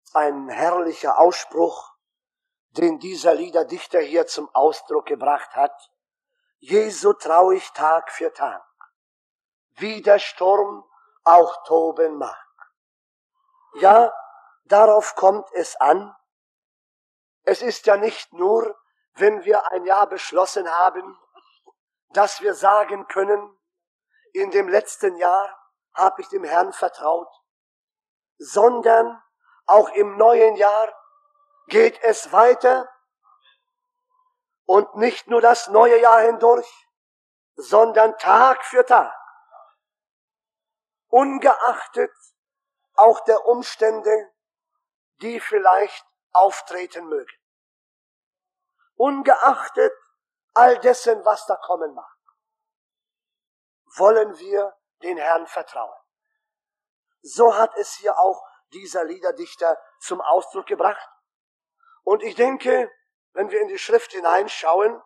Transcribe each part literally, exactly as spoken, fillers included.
ein herrlicher Ausspruch, den dieser Liederdichter hier zum Ausdruck gebracht hat. Jesu trau ich Tag für Tag, wie der Sturm auch toben mag. Ja, darauf kommt es an. Es ist ja nicht nur, wenn wir ein Jahr beschlossen haben, dass wir sagen können, in dem letzten Jahr habe ich dem Herrn vertraut, sondern auch im neuen Jahr geht es weiter und nicht nur das neue Jahr hindurch, sondern Tag für Tag, ungeachtet auch der Umstände, die vielleicht auftreten mögen, ungeachtet all dessen, was da kommen mag, wollen wir den Herrn vertrauen. So hat es hier auch dieser Liederdichter zum Ausdruck gebracht. Und ich denke, wenn wir in die Schrift hineinschauen,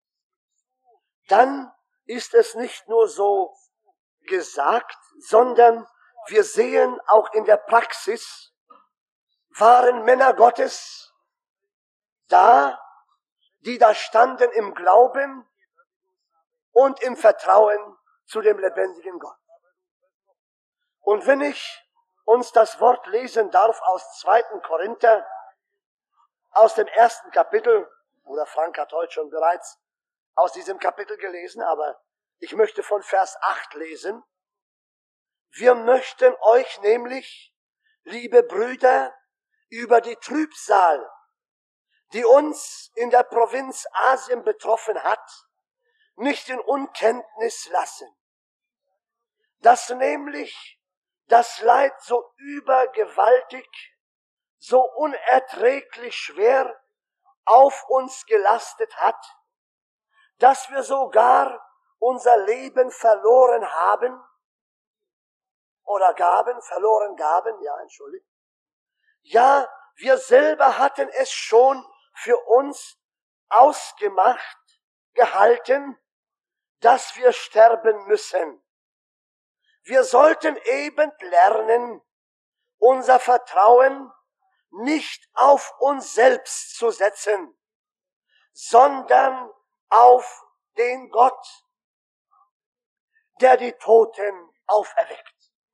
dann ist es nicht nur so gesagt, sondern wir sehen auch in der Praxis, waren Männer Gottes da, die da standen im Glauben und im Vertrauen zu dem lebendigen Gott. Und wenn ich uns das Wort lesen darf aus zweiten Korinther, aus dem ersten Kapitel, oder Frank hat heute schon bereits aus diesem Kapitel gelesen, aber ich möchte von Vers acht lesen. Wir möchten euch nämlich, liebe Brüder, über die Trübsal, die uns in der Provinz Asien betroffen hat, nicht in Unkenntnis lassen, dass nämlich das Leid so übergewaltig, so unerträglich schwer auf uns gelastet hat, dass wir sogar unser Leben verloren haben, oder gaben, verloren gaben, ja, entschuldigt. Ja, wir selber hatten es schon für uns ausgemacht, gehalten, dass wir sterben müssen. Wir sollten eben lernen, unser Vertrauen nicht auf uns selbst zu setzen, sondern auf den Gott, der die Toten auferweckt.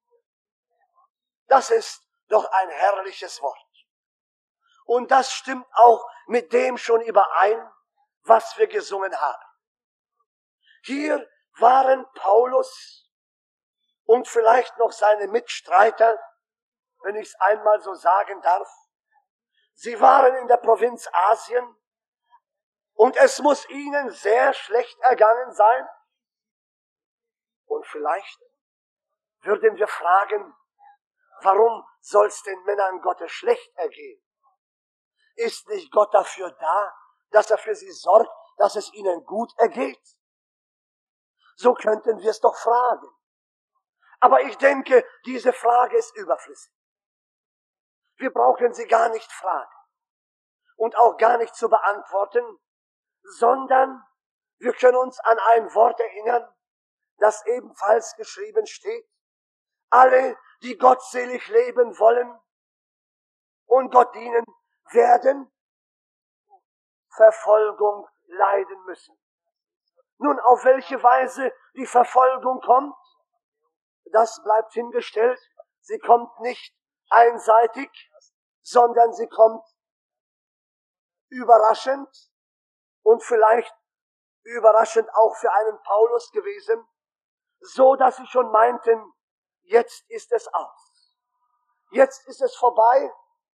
Das ist doch ein herrliches Wort. Und das stimmt auch mit dem schon überein, was wir gesungen haben. Hier waren Paulus und vielleicht noch seine Mitstreiter, wenn ich es einmal so sagen darf. Sie waren in der Provinz Asien und es muss ihnen sehr schlecht ergangen sein. Und vielleicht würden wir fragen, warum soll es den Männern Gottes schlecht ergehen? Ist nicht Gott dafür da, dass er für sie sorgt, dass es ihnen gut ergeht? So könnten wir es doch fragen. Aber ich denke, diese Frage ist überflüssig. Wir brauchen sie gar nicht fragen und auch gar nicht zu beantworten, sondern wir können uns an ein Wort erinnern, das ebenfalls geschrieben steht. Alle, die gottselig leben wollen und Gott dienen, werden Verfolgung leiden müssen. Nun, auf welche Weise die Verfolgung kommt, das bleibt hingestellt. Sie kommt nicht einseitig, sondern sie kommt überraschend und vielleicht überraschend auch für einen Paulus gewesen, so dass sie schon meinten, jetzt ist es aus. Jetzt ist es vorbei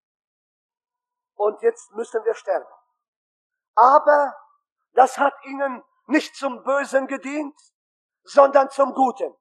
und jetzt müssen wir sterben. Aber das hat ihnen nicht zum Bösen gedient, sondern zum Guten.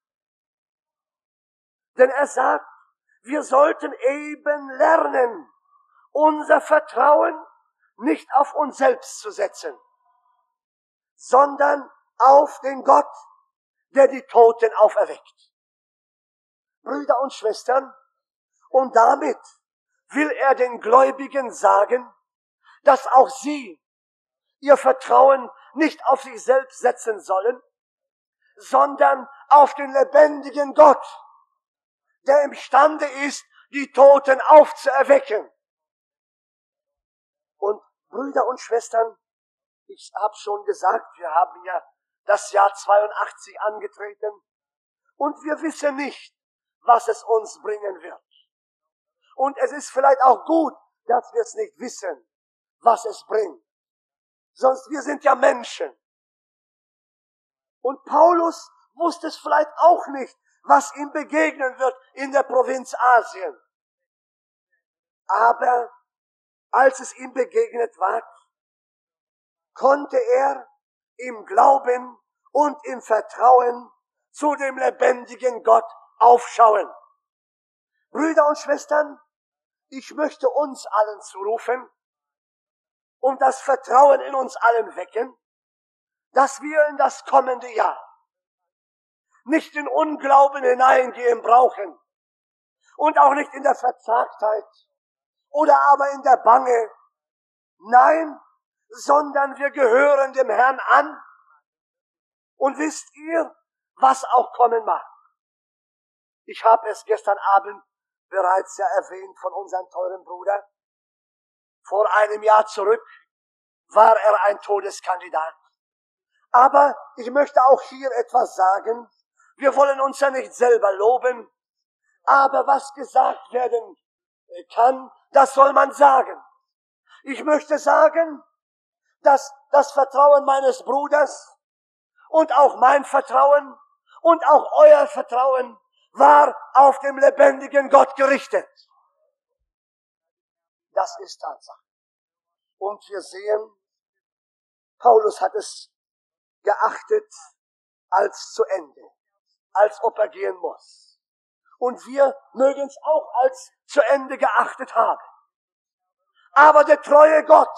Denn er sagt, wir sollten eben lernen, unser Vertrauen nicht auf uns selbst zu setzen, sondern auf den Gott, der die Toten auferweckt. Brüder und Schwestern, und damit will er den Gläubigen sagen, dass auch sie ihr Vertrauen nicht auf sich selbst setzen sollen, sondern auf den lebendigen Gott, der imstande ist, die Toten aufzuerwecken. Und Brüder und Schwestern, ich habe schon gesagt, wir haben ja das Jahr zweiundachtzig angetreten und wir wissen nicht, was es uns bringen wird. Und es ist vielleicht auch gut, dass wir es nicht wissen, was es bringt. Sonst, wir sind ja Menschen. Und Paulus wusste es vielleicht auch nicht, was ihm begegnen wird in der Provinz Asien. Aber als es ihm begegnet war, konnte er im Glauben und im Vertrauen zu dem lebendigen Gott aufschauen. Brüder und Schwestern, ich möchte uns allen zurufen und das Vertrauen in uns allen wecken, dass wir in das kommende Jahr nicht in Unglauben hineingehen brauchen und auch nicht in der Verzagtheit oder aber in der Bange. Nein, sondern wir gehören dem Herrn an. Und wisst ihr, was auch kommen mag? Ich habe es gestern Abend bereits ja erwähnt von unserem teuren Bruder. Vor einem Jahr zurück war er ein Todeskandidat. Aber ich möchte auch hier etwas sagen. Wir wollen uns ja nicht selber loben, aber was gesagt werden kann, das soll man sagen. Ich möchte sagen, dass das Vertrauen meines Bruders und auch mein Vertrauen und auch euer Vertrauen war auf dem lebendigen Gott gerichtet. Das ist Tatsache. Und wir sehen, Paulus hat es geachtet als zu Ende, als ob er gehen muss. Und wir mögen es auch als zu Ende geachtet haben. Aber der treue Gott,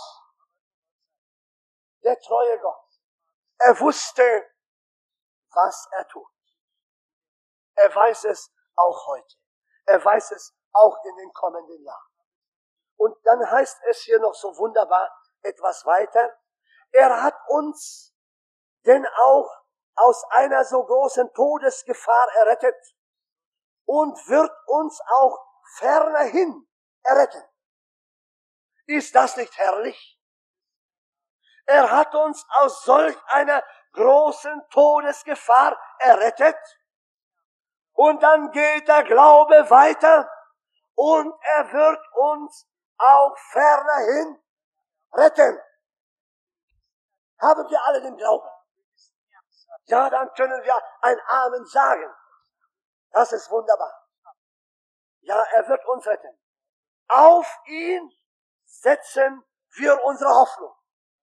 der treue Gott, er wusste, was er tut. Er weiß es auch heute. Er weiß es auch in den kommenden Jahren. Und dann heißt es hier noch so wunderbar etwas weiter. Er hat uns denn auch aus einer so großen Todesgefahr errettet und wird uns auch fernerhin erretten. Ist das nicht herrlich? Er hat uns aus solch einer großen Todesgefahr errettet und dann geht der Glaube weiter und er wird uns auch fernerhin retten. Haben wir alle den Glauben? Ja, dann können wir ein Amen sagen. Das ist wunderbar. Ja, er wird uns retten. Auf ihn setzen wir unsere Hoffnung.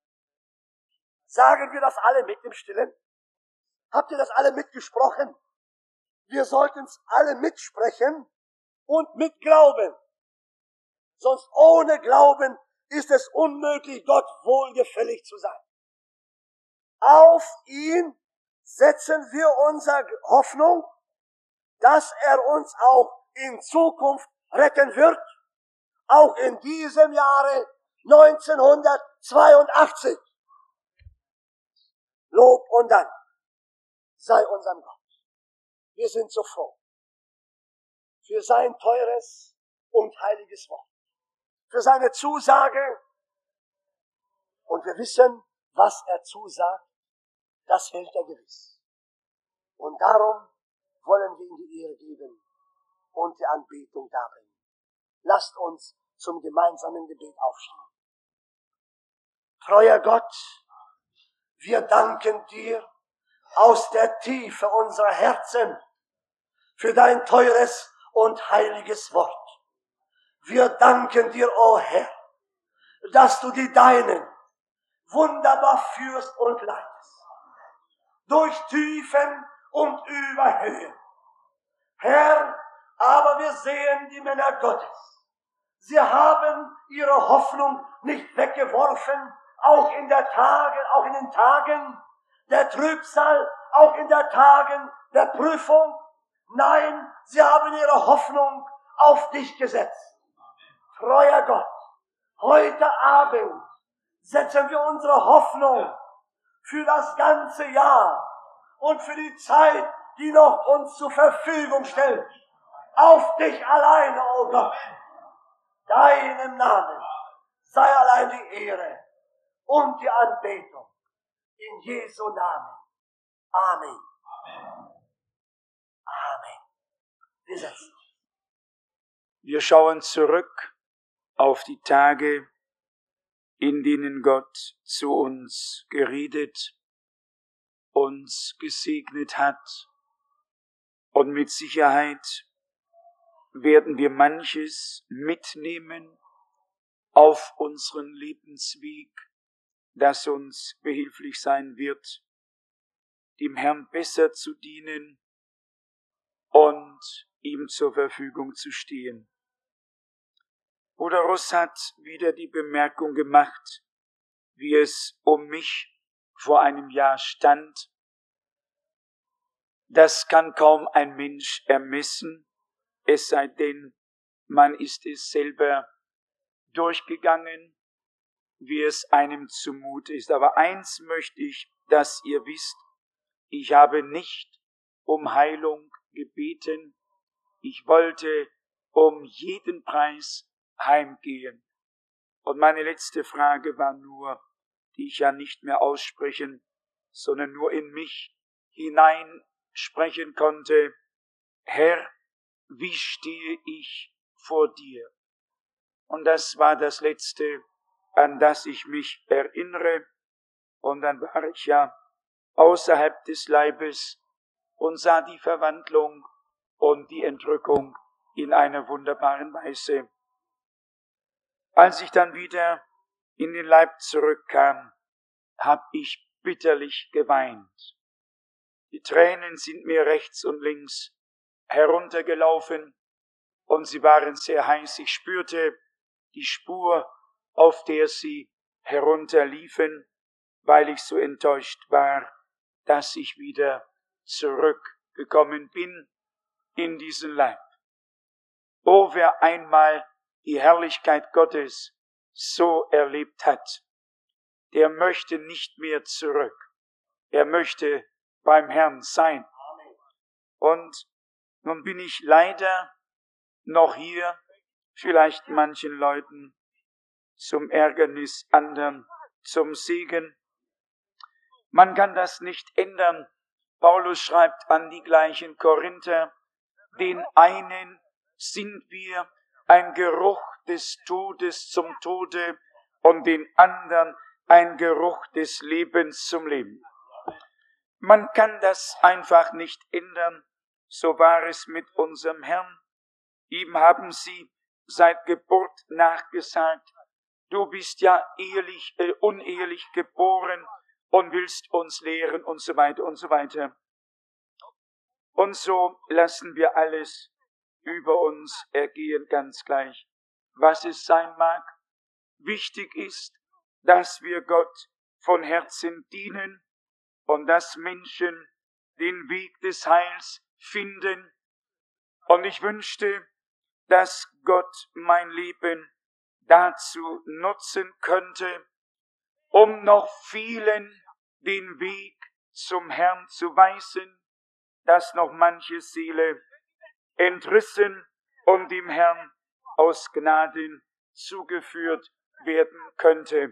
Sagen wir das alle mit im Stillen? Habt ihr das alle mitgesprochen? Wir sollten es alle mitsprechen und mitglauben. Sonst ohne Glauben ist es unmöglich, Gott wohlgefällig zu sein. Auf ihn setzen wir unsere Hoffnung, dass er uns auch in Zukunft retten wird, auch in diesem Jahre neunzehnhundertzweiundachtzig. Lob und Dank sei unserem Gott. Wir sind so froh für sein teures und heiliges Wort, für seine Zusage. Und wir wissen, was er zusagt, das hält er gewiss. Und darum wollen wir ihm die Ehre geben und die Anbetung darbringen. Lasst uns zum gemeinsamen Gebet aufstehen. Treuer Gott, wir danken dir aus der Tiefe unserer Herzen für dein teures und heiliges Wort. Wir danken dir, o Herr, dass du die Deinen wunderbar führst und leitest. Durch Tiefen und über Höhen. Herr, aber wir sehen die Männer Gottes. Sie haben ihre Hoffnung nicht weggeworfen, auch in der Tage, auch in den Tagen der Trübsal, auch in der Tagen der Prüfung. Nein, sie haben ihre Hoffnung auf dich gesetzt. Treuer Gott, heute Abend setzen wir unsere Hoffnung für das ganze Jahr und für die Zeit, die noch uns zur Verfügung stellt, auf dich alleine, o oh Gott. Deinem Namen sei allein die Ehre und die Anbetung. In Jesu Namen. Amen. Amen. Wir setzen. Wir schauen zurück auf die Tage, in denen Gott zu uns geredet, uns gesegnet hat. Und mit Sicherheit werden wir manches mitnehmen auf unseren Lebensweg, das uns behilflich sein wird, dem Herrn besser zu dienen und ihm zur Verfügung zu stehen. Bruder Ross hat wieder die Bemerkung gemacht, wie es um mich vor einem Jahr stand. Das kann kaum ein Mensch ermessen, es sei denn, man ist es selber durchgegangen, wie es einem zumute ist. Aber eins möchte ich, dass ihr wisst, ich habe nicht um Heilung gebeten, ich wollte um jeden Preis heimgehen. Und meine letzte Frage war nur, die ich ja nicht mehr aussprechen, sondern nur in mich hinein sprechen konnte: Herr, wie stehe ich vor dir? Und das war das Letzte, an das ich mich erinnere. Und dann war ich ja außerhalb des Leibes und sah die Verwandlung und die Entrückung in einer wunderbaren Weise. Als ich dann wieder in den Leib zurückkam, hab ich bitterlich geweint. Die Tränen sind mir rechts und links heruntergelaufen und sie waren sehr heiß. Ich spürte die Spur, auf der sie herunterliefen, weil ich so enttäuscht war, dass ich wieder zurückgekommen bin in diesen Leib. Oh, wer einmal die Herrlichkeit Gottes so erlebt hat, der möchte nicht mehr zurück. Er möchte beim Herrn sein. Und nun bin ich leider noch hier, vielleicht manchen Leuten zum Ärgernis, anderen zum Segen. Man kann das nicht ändern. Paulus schreibt an die gleichen Korinther: Den einen sind wir ein Geruch des Todes zum Tode und den anderen ein Geruch des Lebens zum Leben. Man kann das einfach nicht ändern. So war es mit unserem Herrn. Ihm haben sie seit Geburt nachgesagt: Du bist ja ehelich, äh, unehelich geboren und willst uns lehren und so weiter und so weiter. Und so lassen wir alles über uns ergehen, ganz gleich, was es sein mag. Wichtig ist, dass wir Gott von Herzen dienen und dass Menschen den Weg des Heils finden. Und ich wünschte, dass Gott mein Leben dazu nutzen könnte, um noch vielen den Weg zum Herrn zu weisen, dass noch manche Seele entrissen und dem Herrn aus Gnaden zugeführt werden könnte.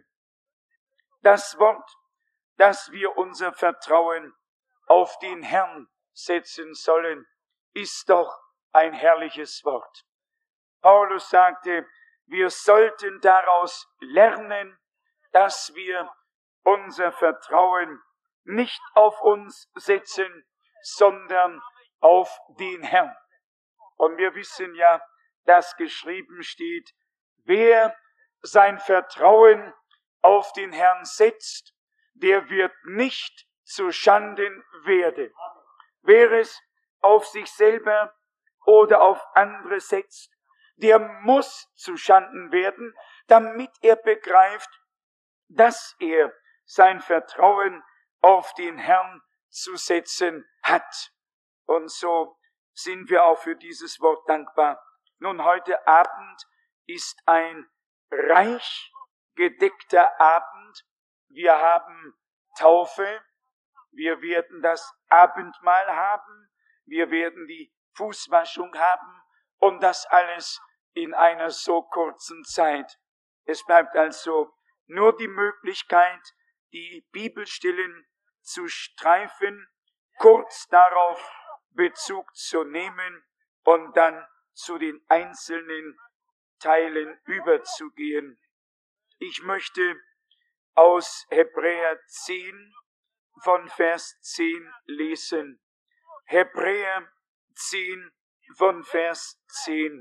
Das Wort, dass wir unser Vertrauen auf den Herrn setzen sollen, ist doch ein herrliches Wort. Paulus sagte, wir sollten daraus lernen, dass wir unser Vertrauen nicht auf uns setzen, sondern auf den Herrn. Und wir wissen ja, dass geschrieben steht, wer sein Vertrauen auf den Herrn setzt, der wird nicht zu Schanden werden. Wer es auf sich selber oder auf andere setzt, der muss zu Schanden werden, damit er begreift, dass er sein Vertrauen auf den Herrn zu setzen hat. Und so sind wir auch für dieses Wort dankbar. Nun, heute Abend ist ein reich gedeckter Abend. Wir haben Taufe, wir werden das Abendmahl haben, wir werden die Fußwaschung haben Und das alles in einer so kurzen Zeit. Es bleibt also nur die Möglichkeit, die Bibelstellen zu streifen, kurz darauf Bezug zu nehmen und dann zu den einzelnen Teilen überzugehen. Ich möchte aus Hebräer zehn von Vers zehn lesen. Hebräer zehn von Vers zehn.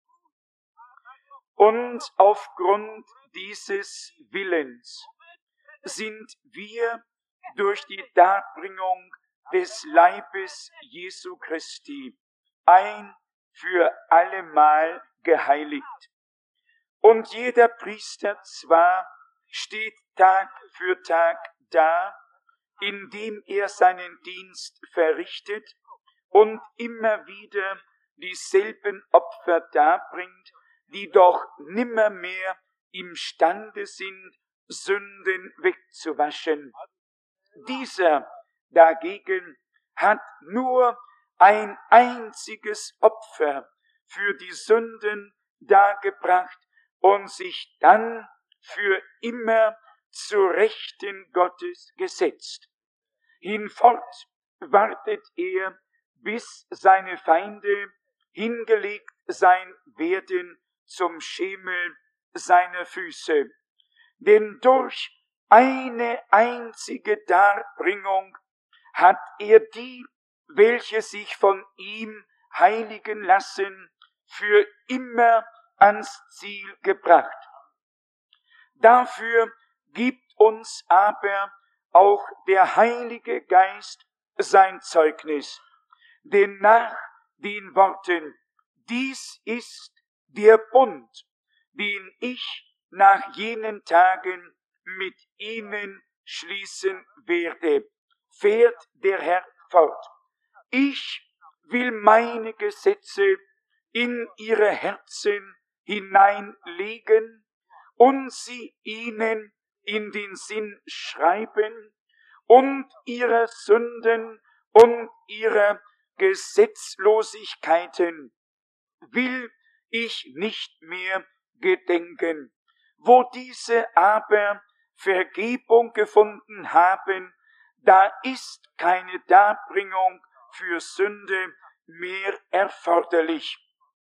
Und aufgrund dieses Willens sind wir durch die Darbringung des Leibes Jesu Christi ein für allemal geheiligt. Und jeder Priester zwar steht Tag für Tag da, indem er seinen Dienst verrichtet und immer wieder dieselben Opfer darbringt, die doch nimmermehr imstande sind, Sünden wegzuwaschen. Dieser dagegen hat nur ein einziges Opfer für die Sünden dargebracht und sich dann für immer zu Rechten Gottes gesetzt. Hinfort wartet er, bis seine Feinde hingelegt sein werden zum Schemel seiner Füße. Denn durch eine einzige Darbringung hat er die, welche sich von ihm heiligen lassen, für immer ans Ziel gebracht. Dafür gibt uns aber auch der Heilige Geist sein Zeugnis. Denn nach den Worten, dies ist der Bund, den ich nach jenen Tagen mit ihnen schließen werde, fährt der Herr fort. Ich will meine Gesetze in ihre Herzen hineinlegen und sie ihnen in den Sinn schreiben, und ihrer Sünden und ihrer Gesetzlosigkeiten will ich nicht mehr gedenken. Wo diese aber Vergebung gefunden haben, da ist keine Darbringung für Sünde mehr erforderlich.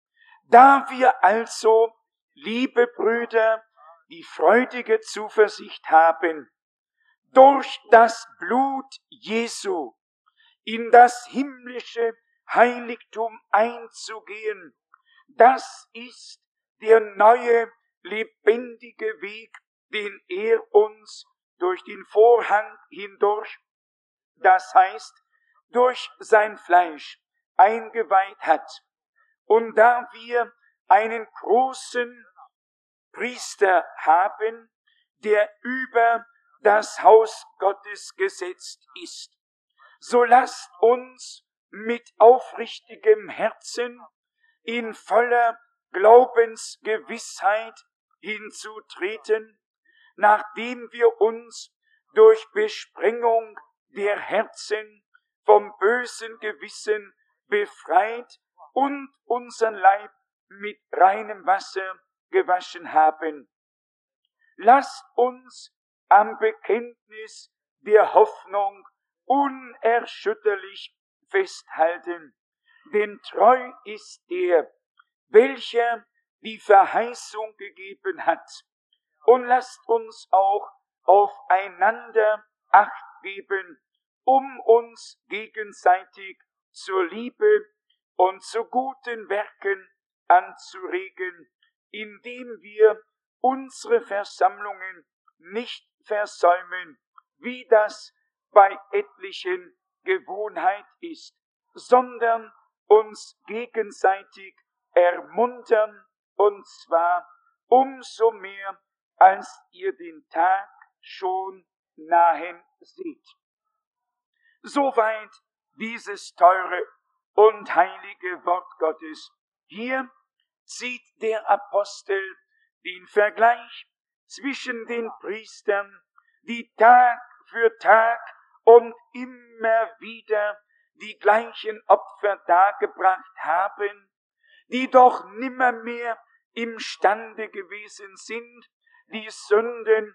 Da wir also, liebe Brüder, die freudige Zuversicht haben, durch das Blut Jesu in das himmlische Heiligtum einzugehen, das ist der neue, lebendige Weg, den er uns durch den Vorhang hindurch, das heißt durch sein Fleisch, eingeweiht hat. Und da wir einen großen Priester haben, der über das Haus Gottes gesetzt ist, so lasst uns mit aufrichtigem Herzen in voller Glaubensgewissheit hinzutreten, nachdem wir uns durch Besprengung der Herzen vom bösen Gewissen befreit und unseren Leib mit reinem Wasser gewaschen haben. Lasst uns am Bekenntnis der Hoffnung unerschütterlich festhalten, denn treu ist der, welcher die Verheißung gegeben hat. Und lasst uns auch aufeinander Acht geben, um uns gegenseitig zur Liebe und zu guten Werken anzuregen, indem wir unsere Versammlungen nicht versäumen, wie das bei etlichen Gewohnheit ist, sondern uns gegenseitig ermuntern, und zwar umso mehr, als ihr den Tag schon nahen seht. Soweit dieses teure und heilige Wort Gottes. Hier zieht der Apostel den Vergleich zwischen den Priestern, die Tag für Tag und immer wieder die gleichen Opfer dargebracht haben, die doch nimmermehr imstande gewesen sind, die Sünden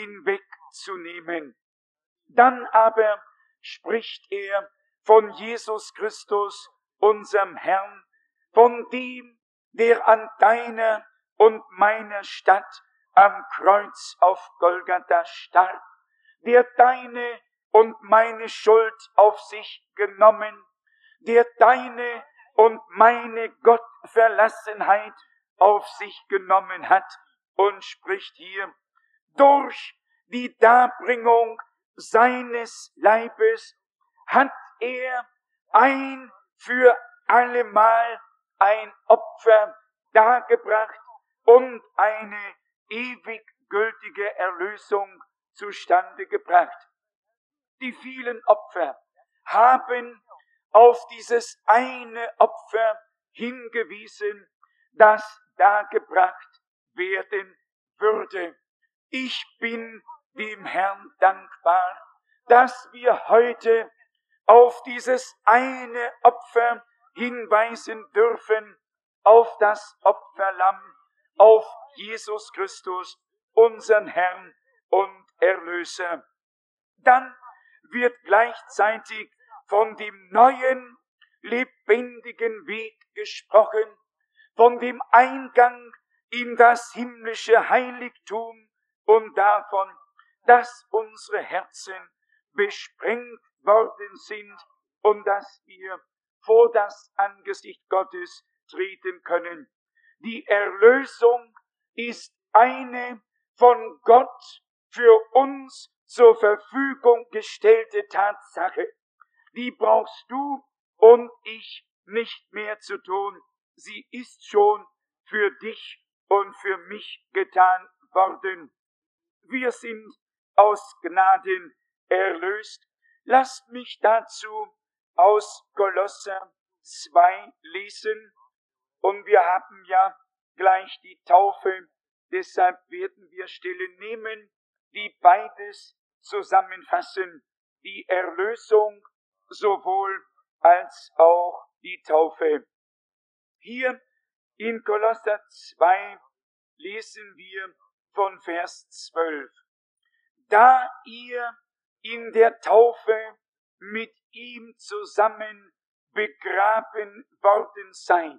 hinwegzunehmen. Dann aber spricht er von Jesus Christus, unserem Herrn, von dem, der an deiner und meiner Statt am Kreuz auf Golgatha starb, der deine und meine Schuld auf sich genommen, der deine und meine Gottverlassenheit auf sich genommen hat, und spricht hier: Durch die Darbringung seines Leibes hat er ein für allemal ein Opfer dargebracht und eine ewig gültige Erlösung zustande gebracht. Die vielen Opfer haben auf dieses eine Opfer hingewiesen, das dargebracht werden würde. Ich bin dem Herrn dankbar, dass wir heute auf dieses eine Opfer hinweisen dürfen, auf das Opferlamm, auf Jesus Christus, unseren Herrn und Erlöser. Dann wird gleichzeitig von dem neuen, lebendigen Weg gesprochen, von dem Eingang in das himmlische Heiligtum und davon, dass unsere Herzen besprengt worden sind und dass wir vor das Angesicht Gottes treten können. Die Erlösung ist eine von Gott für uns zur Verfügung gestellte Tatsache. Die brauchst du und ich nicht mehr zu tun. Sie ist schon für dich und für mich getan worden. Wir sind aus Gnaden erlöst. Lasst mich dazu aus Kolosser zwei lesen. Und wir haben ja gleich die Taufe, deshalb werden wir Stelle nehmen, die beides zusammenfassen, die Erlösung sowohl als auch die Taufe. Hier in Kolosser zwei lesen wir von Vers zwölf. Da ihr in der Taufe mit ihm zusammen begraben worden seid,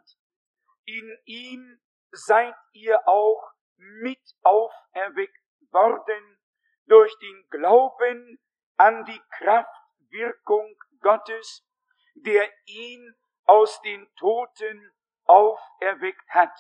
in ihm seid ihr auch mit auferweckt worden durch den Glauben an die Kraftwirkung Gottes, der ihn aus den Toten auferweckt hat.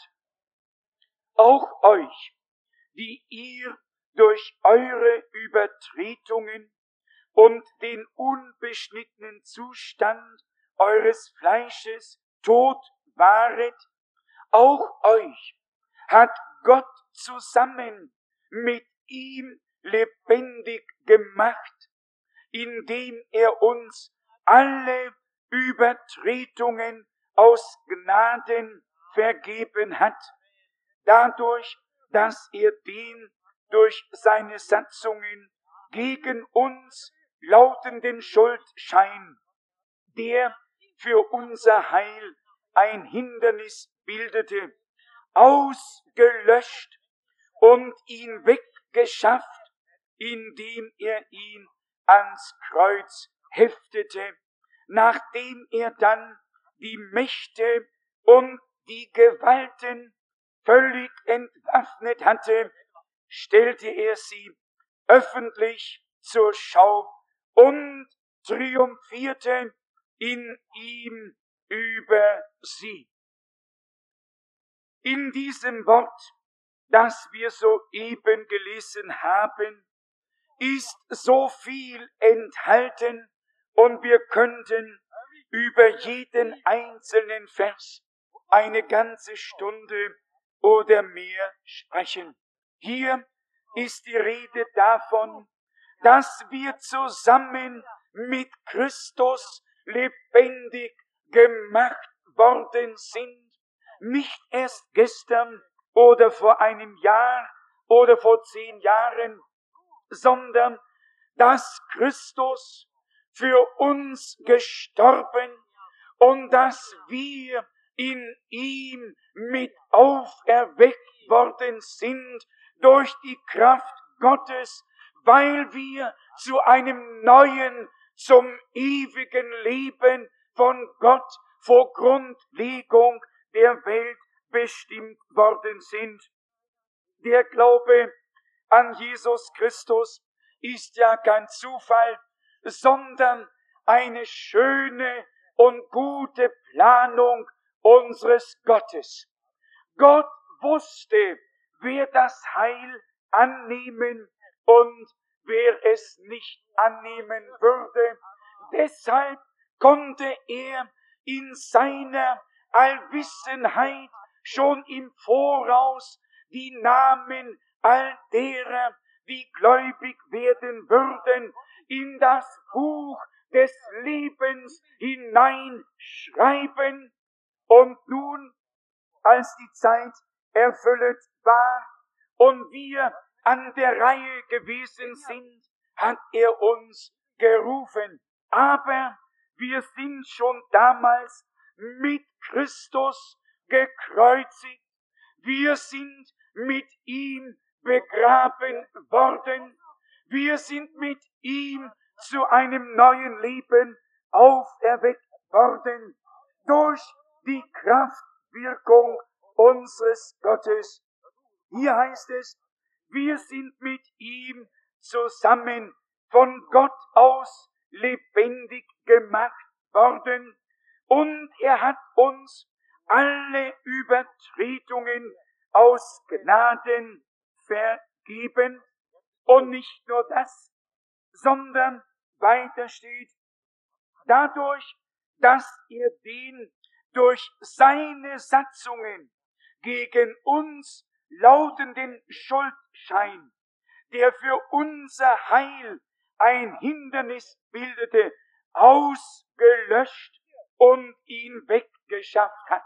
Auch euch, die ihr durch eure Übertretungen und den unbeschnittenen Zustand eures Fleisches tot waret, auch euch hat Gott zusammen mit ihm lebendig gemacht, indem er uns alle Übertretungen aus Gnaden vergeben hat, dadurch, dass er den durch seine Satzungen gegen uns lautenden Schuldschein, der für unser Heil ein Hindernis bildete, ausgelöscht und ihn weggeschafft, indem er ihn ans Kreuz heftete, nachdem er dann die Mächte und die Gewalten völlig entwaffnet hatte, stellte er sie öffentlich zur Schau und triumphierte in ihm über sie. In diesem Wort, das wir soeben gelesen haben, ist so viel enthalten und wir könnten über jeden einzelnen Vers eine ganze Stunde oder mehr sprechen. Hier ist die Rede davon, dass wir zusammen mit Christus lebendig gemacht worden sind, nicht erst gestern oder vor einem Jahr oder vor zehn Jahren, sondern dass Christus für uns gestorben und dass wir in ihm mit auferweckt worden sind durch die Kraft Gottes, weil wir zu einem neuen, zum ewigen Leben von Gott vor Grundlegung der Welt bestimmt worden sind. Der Glaube an Jesus Christus ist ja kein Zufall, sondern eine schöne und gute Planung unseres Gottes. Gott wusste, wer das Heil annehmen und wer es nicht annehmen würde. Deshalb konnte er in seiner Allwissenheit schon im Voraus die Namen all derer, die gläubig werden würden, in das Buch des Lebens hineinschreiben. Und nun, als die Zeit erfüllt war und wir an der Reihe gewesen sind, hat er uns gerufen. Aber wir sind schon damals mit Christus gekreuzigt. Wir sind mit ihm begraben worden. Wir sind mit ihm zu einem neuen Leben auferweckt worden durch die Kraftwirkung unseres Gottes. Hier heißt es, wir sind mit ihm zusammen von Gott aus lebendig gemacht worden und er hat uns alle Übertretungen aus Gnaden vergeben. Und nicht nur das, sondern weiter steht, dadurch, dass er den durch seine Satzungen gegen uns lautenden Schuldschein, der für unser Heil ein Hindernis bildete, ausgelöscht und ihn weggeschafft hat.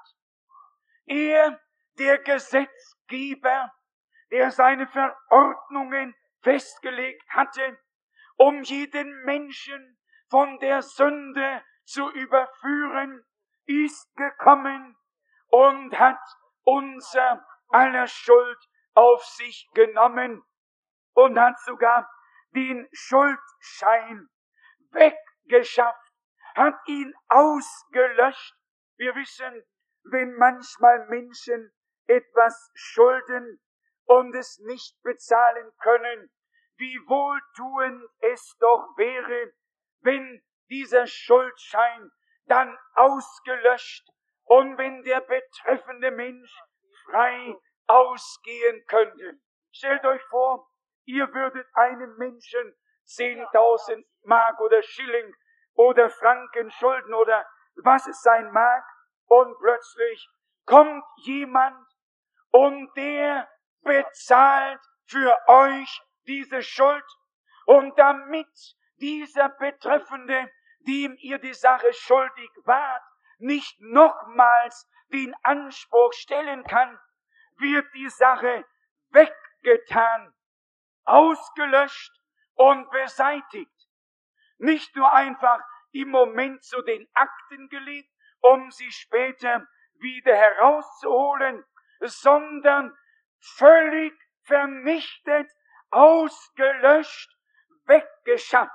Er, der Gesetzgeber, der seine Verordnungen festgelegt hatte, um jeden Menschen von der Sünde zu überführen, ist gekommen und hat unser aller Schuld auf sich genommen und hat sogar den Schuldschein weggeschafft, hat ihn ausgelöscht. Wir wissen, wenn manchmal Menschen etwas schulden und es nicht bezahlen können, wie wohltuend es doch wäre, wenn dieser Schuldschein dann ausgelöscht und wenn der betreffende Mensch frei ausgehen könnte. Stellt euch vor, ihr würdet einem Menschen zehntausend Mark oder Schilling oder Franken schulden oder was es sein mag und plötzlich kommt jemand und der bezahlt für euch diese Schuld und damit dieser Betreffende, dem ihr die Sache schuldig wart, nicht nochmals den Anspruch stellen kann, wird die Sache weggetan, ausgelöscht und beseitigt. Nicht nur einfach im Moment zu den Akten gelegt, um sie später wieder herauszuholen, sondern völlig vernichtet, ausgelöscht, weggeschafft.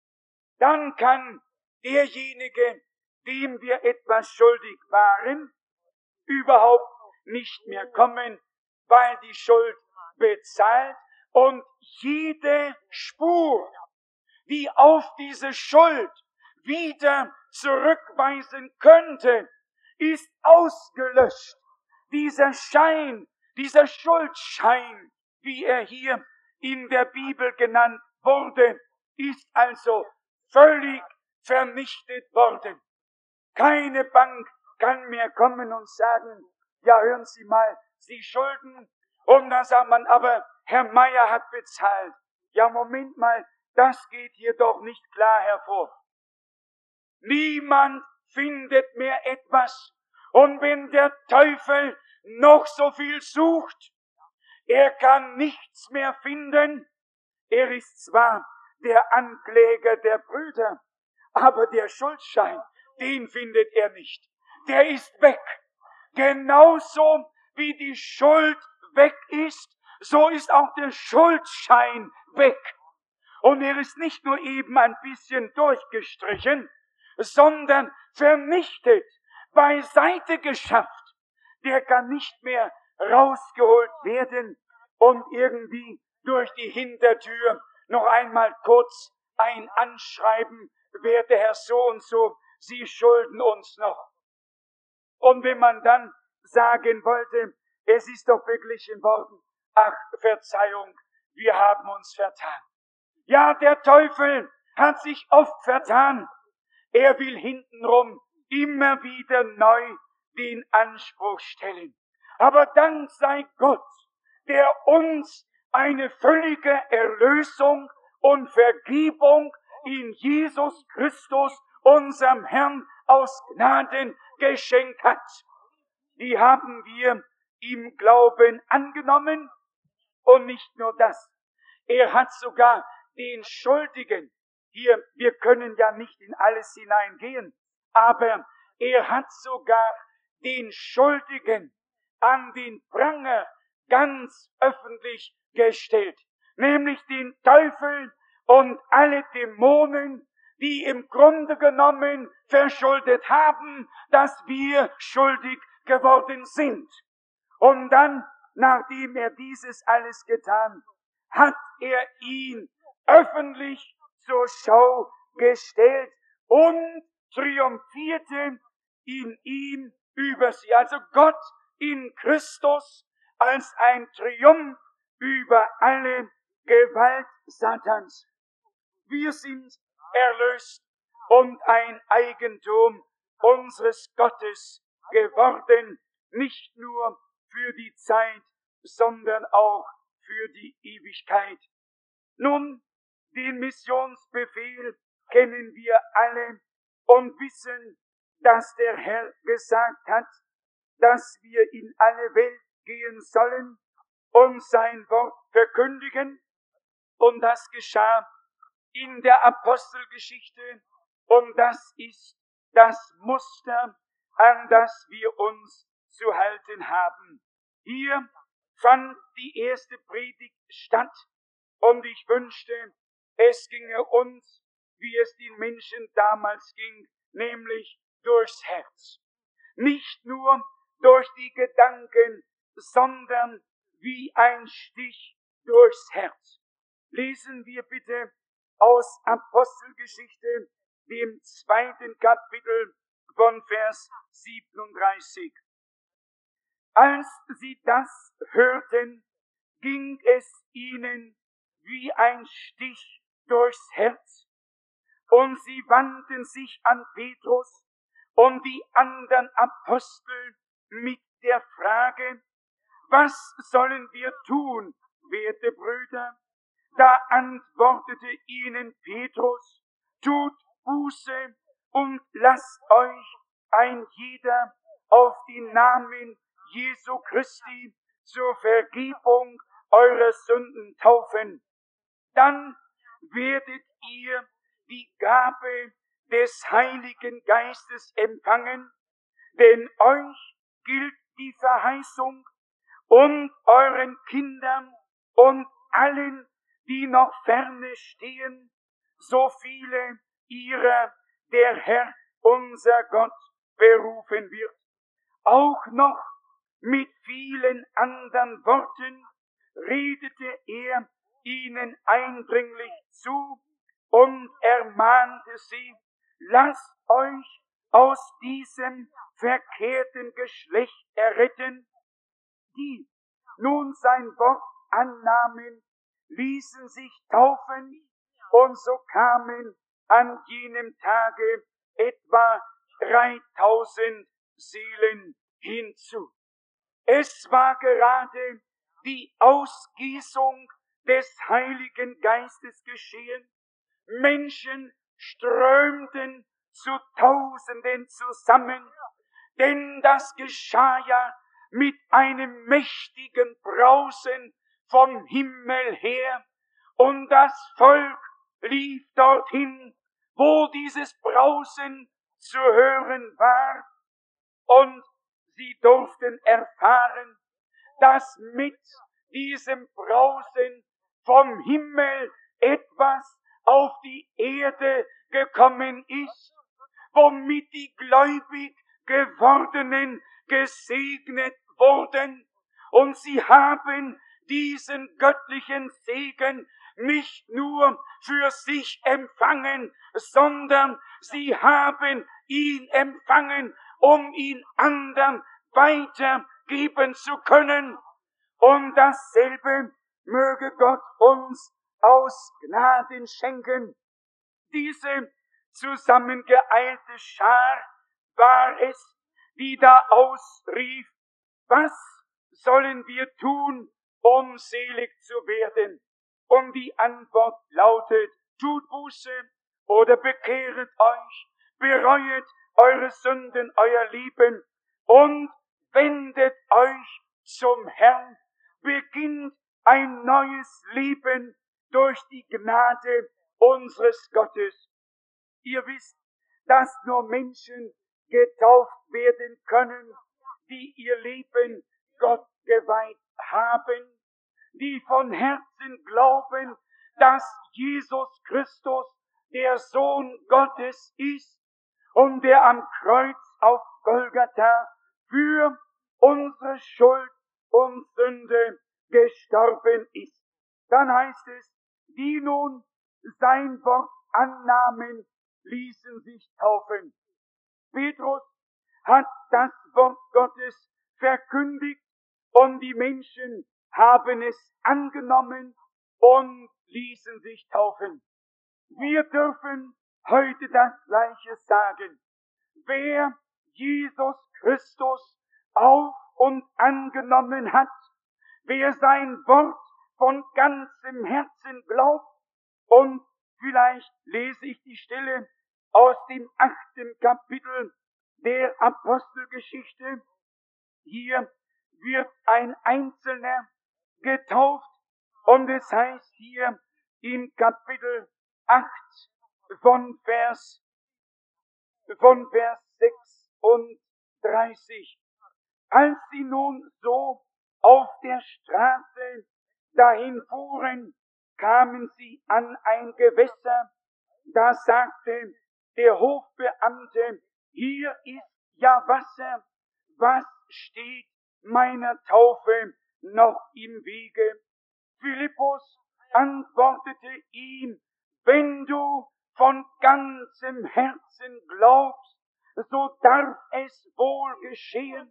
Dann kann derjenige, dem wir etwas schuldig waren, überhaupt nicht mehr kommen, weil die Schuld bezahlt und jede Spur, die auf diese Schuld wieder zurückweisen könnte, ist ausgelöscht. Dieser Schein, dieser Schuldschein, wie er hier in der Bibel genannt wurde, ist also völlig vernichtet worden. Keine Bank kann mehr kommen und sagen, ja, hören Sie mal, Sie schulden. Und dann sagt man, aber Herr Meier hat bezahlt. Ja, Moment mal, das geht hier doch nicht klar hervor. Niemand findet mehr etwas. Und wenn der Teufel noch so viel sucht, er kann nichts mehr finden. Er ist zwar der Ankläger der Brüder, aber der Schuldschein, den findet er nicht. Der ist weg. Genauso wie die Schuld weg ist, so ist auch der Schuldschein weg. Und er ist nicht nur eben ein bisschen durchgestrichen, sondern vernichtet, beiseite geschafft. Der kann nicht mehr rausgeholt werden und irgendwie durch die Hintertür noch einmal kurz ein Anschreiben, werte Herr so und so, Sie schulden uns noch. Und wenn man dann sagen wollte, es ist doch beglichen worden, ach, Verzeihung, wir haben uns vertan. Ja, der Teufel hat sich oft vertan. Er will hintenrum immer wieder neu den Anspruch stellen. Aber Dank sei Gott, der uns eine völlige Erlösung und Vergebung in Jesus Christus, unserem Herrn, aus Gnaden geschenkt hat. Die haben wir im Glauben angenommen. Und nicht nur das. Er hat sogar den Schuldigen, hier, wir können ja nicht in alles hineingehen, aber er hat sogar den Schuldigen an den Pranger ganz öffentlich gestellt, nämlich den Teufel und alle Dämonen, die im Grunde genommen verschuldet haben, dass wir schuldig geworden sind. Und dann, nachdem er dieses alles getan, hat er ihn öffentlich zur Schau gestellt und triumphierte in ihm über sie. Also Gott in Christus als ein Triumph über alle Gewalt Satans. Wir sind erlöst und ein Eigentum unseres Gottes geworden, nicht nur für die Zeit, sondern auch für die Ewigkeit. Nun, den Missionsbefehl kennen wir alle und wissen, dass der Herr gesagt hat, dass wir in alle Welt gehen sollen und sein Wort verkündigen. Und das geschah in der Apostelgeschichte. Und das ist das Muster, an das wir uns zu halten haben. Hier fand die erste Predigt statt. Und ich wünschte, es ginge uns, wie es den Menschen damals ging, nämlich durchs Herz. Nicht nur durch die Gedanken, sondern wie ein Stich durchs Herz. Lesen wir bitte aus Apostelgeschichte, dem zweiten Kapitel von Vers siebenunddreißig. Als sie das hörten, ging es ihnen wie ein Stich durchs Herz, und sie wandten sich an Petrus und die anderen Apostel mit der Frage, was sollen wir tun, werte Brüder? Da antwortete ihnen Petrus, tut Buße und lasst euch ein jeder auf den Namen Jesu Christi zur Vergebung eurer Sünden taufen. Dann werdet ihr die Gabe des Heiligen Geistes empfangen, denn euch gilt die Verheißung und euren Kindern und allen, die noch ferne stehen, so viele ihrer der Herr, unser Gott, berufen wird. Auch noch mit vielen anderen Worten redete er ihnen eindringlich zu und ermahnte sie, lasst euch aus diesem verkehrten Geschlecht erretten. Die nun sein Wort annahmen, ließen sich taufen, und so kamen an jenem Tage etwa dreitausend Seelen hinzu. Es war gerade die Ausgießung des Heiligen Geistes geschehen. Menschen strömten zu Tausenden zusammen, denn das geschah ja mit einem mächtigen Brausen vom Himmel her, und das Volk lief dorthin, wo dieses Brausen zu hören war, und Sie durften erfahren, dass mit diesem Brausen vom Himmel etwas auf die Erde gekommen ist, womit die gläubig gewordenen gesegnet wurden. Und sie haben diesen göttlichen Segen nicht nur für sich empfangen, sondern sie haben ihn empfangen, um ihn anderen weitergeben zu können. Und dasselbe möge Gott uns aus Gnaden schenken. Diese zusammengeeilte Schar war es, die da ausrief: Was sollen wir tun, um selig zu werden? Und die Antwort lautet: Tut Buße oder bekehret euch, bereuet eure Sünden, euer Leben und wendet euch zum Herrn. Beginnt ein neues Leben durch die Gnade unseres Gottes. Ihr wisst, dass nur Menschen getauft werden können, die ihr Leben Gott geweiht haben, die von Herzen glauben, dass Jesus Christus der Sohn Gottes ist und der am Kreuz auf Golgatha für unsere Schuld und Sünde gestorben ist. Dann heißt es, die nun sein Wort annahmen, ließen sich taufen. Petrus hat das Wort Gottes verkündigt und die Menschen haben es angenommen und ließen sich taufen. Wir dürfen heute das Gleiche sagen. Wer Jesus Christus auf und angenommen hat, wer sein Wort von ganzem Herzen glaubt, und vielleicht lese ich die Stelle aus dem achten Kapitel der Apostelgeschichte. Hier wird ein Einzelner getauft und es heißt hier im Kapitel acht von Vers, von Vers sechsunddreißig. Als sie nun so auf der Straße dahin fuhren, kamen sie an ein Gewässer. Da sagte der Hofbeamte: Hier ist ja Wasser, was steht meiner Taufe noch im Wege? Philippus antwortete ihm: Wenn du von ganzem Herzen glaubst, so darf es wohl geschehen.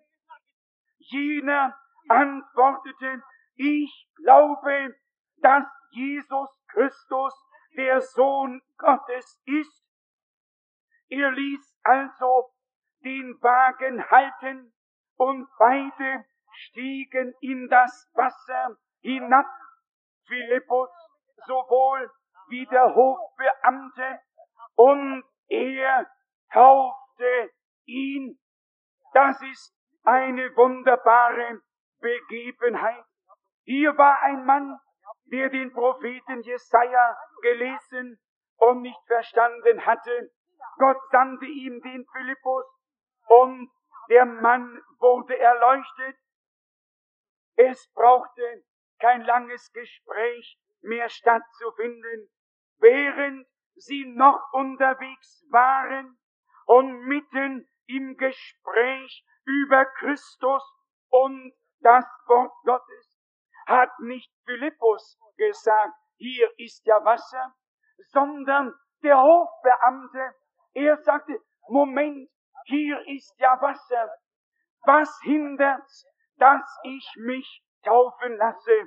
Jener antwortete: Ich glaube, dass Jesus Christus der Sohn Gottes ist. Er ließ also den Wagen halten und beide stiegen in das Wasser hinab, Philippus sowohl wie der Hofbeamte, und er taufte ihn. Das ist eine wunderbare Begebenheit. Hier war ein Mann, der den Propheten Jesaja gelesen und nicht verstanden hatte. Gott sandte ihm den Philippus und der Mann wurde erleuchtet. Es brauchte kein langes Gespräch mehr stattzufinden. Während sie noch unterwegs waren und mitten im Gespräch über Christus und das Wort Gottes, hat nicht Philippus gesagt: Hier ist ja Wasser, sondern der Hofbeamte, er sagte: Moment, hier ist ja Wasser. Was hindert, dass ich mich taufen lasse?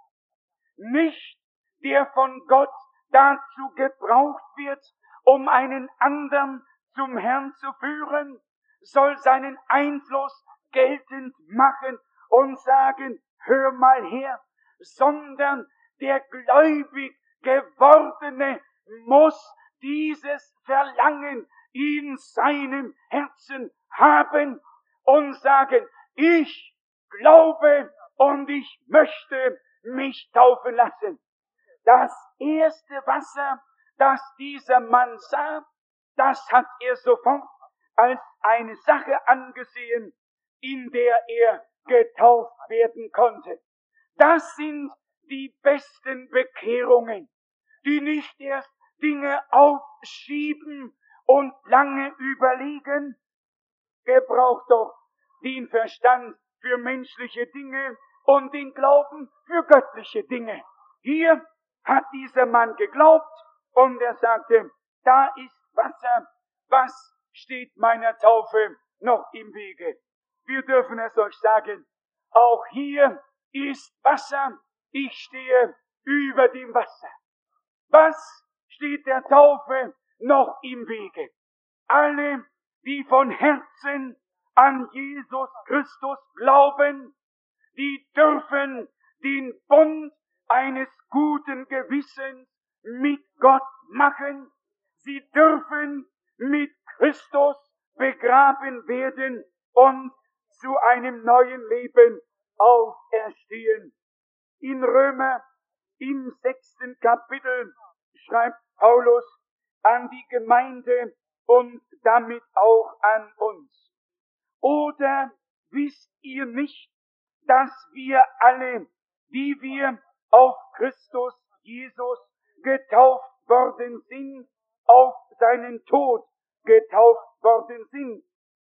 Nicht der von Gott dazu gebraucht wird, um einen anderen zum Herrn zu führen, soll seinen Einfluss geltend machen und sagen: Hör mal her, sondern der gläubig gewordene muss dieses Verlangen in seinem Herzen haben und sagen: Ich glaube und ich möchte mich taufen lassen. Das erste Wasser, das dieser Mann sah, das hat er sofort als eine Sache angesehen, in der er getauft werden konnte. Das sind die besten Bekehrungen, die nicht erst Dinge aufschieben und lange überlegen. Gebraucht doch den Verstand für menschliche Dinge und den Glauben für göttliche Dinge. Hier hat dieser Mann geglaubt und er sagte, da ist Wasser, was steht meiner Taufe noch im Wege? Wir dürfen es euch sagen, auch hier ist Wasser, ich stehe über dem Wasser. Was steht der Taufe noch im Wege? Alle, die von Herzen an Jesus Christus glauben, die dürfen den Bund eines guten Gewissens mit Gott machen. Sie dürfen mit Christus begraben werden und zu einem neuen Leben auferstehen. In Römer, im sechsten Kapitel, schreibt Paulus an die Gemeinde und damit auch an uns. Oder wisst ihr nicht, dass wir alle, die wir auf Christus Jesus getauft worden sind, auf seinen Tod getauft worden sind?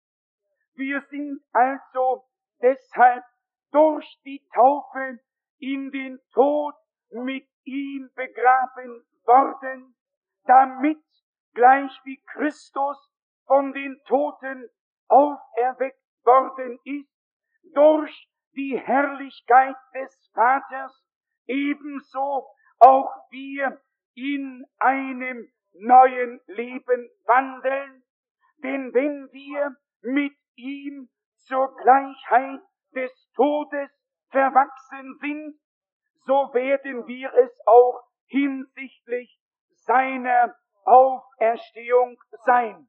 Wir sind also deshalb durch die Taufe in den Tod mit ihm begraben worden, damit gleich wie Christus von den Toten auferweckt worden ist, durch die Herrlichkeit des Vaters, ebenso auch wir in einem neuen Leben wandeln. Denn wenn wir mit ihm zur Gleichheit des Todes verwachsen sind, so werden wir es auch hinsichtlich seiner Auferstehung sein.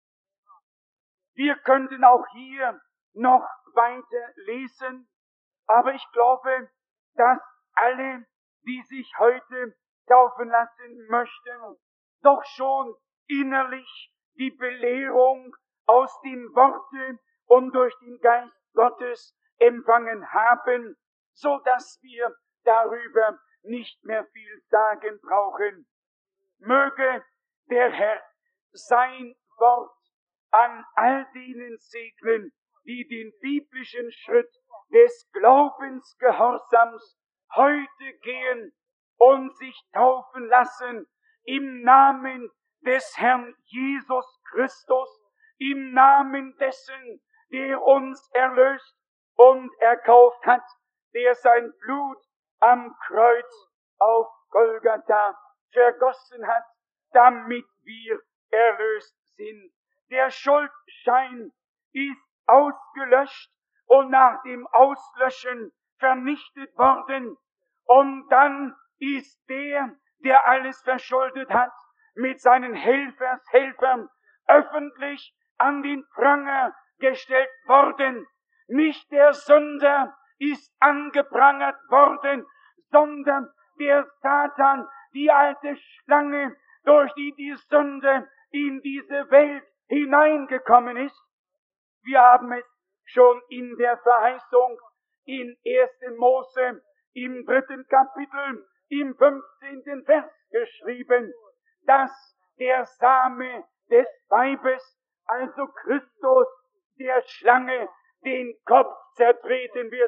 Wir könnten auch hier noch weiter lesen, aber ich glaube, dass alle, die sich heute taufen lassen möchten, doch schon innerlich die Belehrung aus den Worten und durch den Geist Gottes empfangen haben, so dass wir darüber nicht mehr viel sagen brauchen. Möge der Herr sein Wort an all denen segnen, die den biblischen Schritt des Glaubensgehorsams heute gehen und sich taufen lassen im Namen des Herrn Jesus Christus, im Namen dessen, der uns erlöst und erkauft hat, der sein Blut am Kreuz auf Golgatha vergossen hat, damit wir erlöst sind. Der Schuldschein ist ausgelöscht und nach dem Auslöschen vernichtet worden. Und dann ist der, der alles verschuldet hat, mit seinen Helfershelfern öffentlich an den Pranger gestellt worden. Nicht der Sünder ist angeprangert worden, sondern der Satan, die alte Schlange, durch die die Sünde in diese Welt hineingekommen ist. Wir haben es schon in der Verheißung in ersten Mose im dritten Kapitel im fünfzehnten Vers geschrieben, dass der Same des Weibes, also Christus, der Schlange, den Kopf zertreten wird.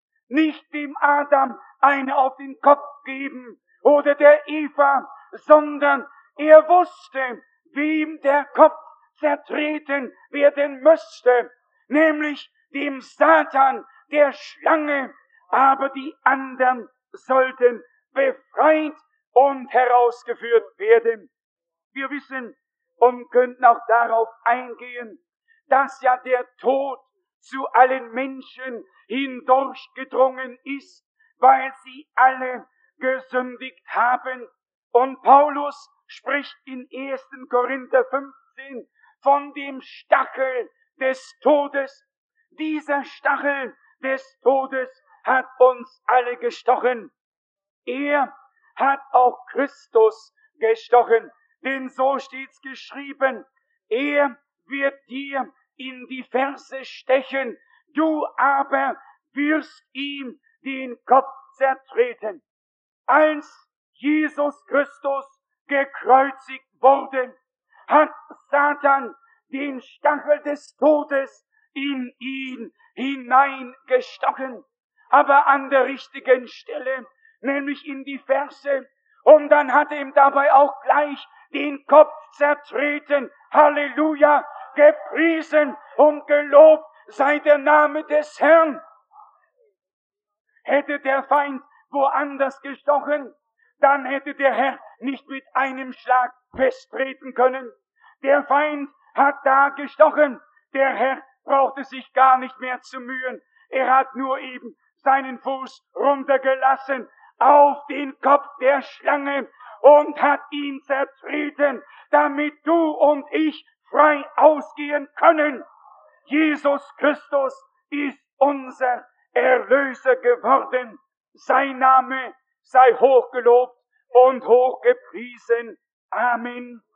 Nicht dem Adam eine auf den Kopf geben oder der Eva, sondern er wusste, wem der Kopf zertreten werden müsste, nämlich dem Satan, der Schlange, aber die anderen sollten befreit und herausgeführt werden. Wir wissen und könnten auch darauf eingehen, dass ja der Tod zu allen Menschen hindurchgedrungen ist, weil sie alle gesündigt haben. Und Paulus spricht in ersten Korinther fünfzehn von dem Stachel des Todes. Dieser Stachel des Todes hat uns alle gestochen. Er hat auch Christus gestochen, denn so steht's geschrieben, er wird dir in die Ferse stechen, Du aber wirst ihm den Kopf zertreten. Als Jesus Christus gekreuzigt wurde, hat Satan den Stachel des Todes in ihn hineingestochen, aber an der richtigen Stelle, nämlich in die Ferse. Und dann hat er ihm dabei auch gleich den Kopf zertreten. Halleluja! Gepriesen und gelobt sei der Name des Herrn. Hätte der Feind woanders gestochen, dann hätte der Herr nicht mit einem Schlag festtreten können. Der Feind hat da gestochen. Der Herr brauchte sich gar nicht mehr zu mühen. Er hat nur eben seinen Fuß runtergelassen auf den Kopf der Schlange und hat ihn zertreten, damit du und ich frei ausgehen können. Jesus Christus ist unser Erlöser geworden. Sein Name sei hochgelobt und hochgepriesen. Amen.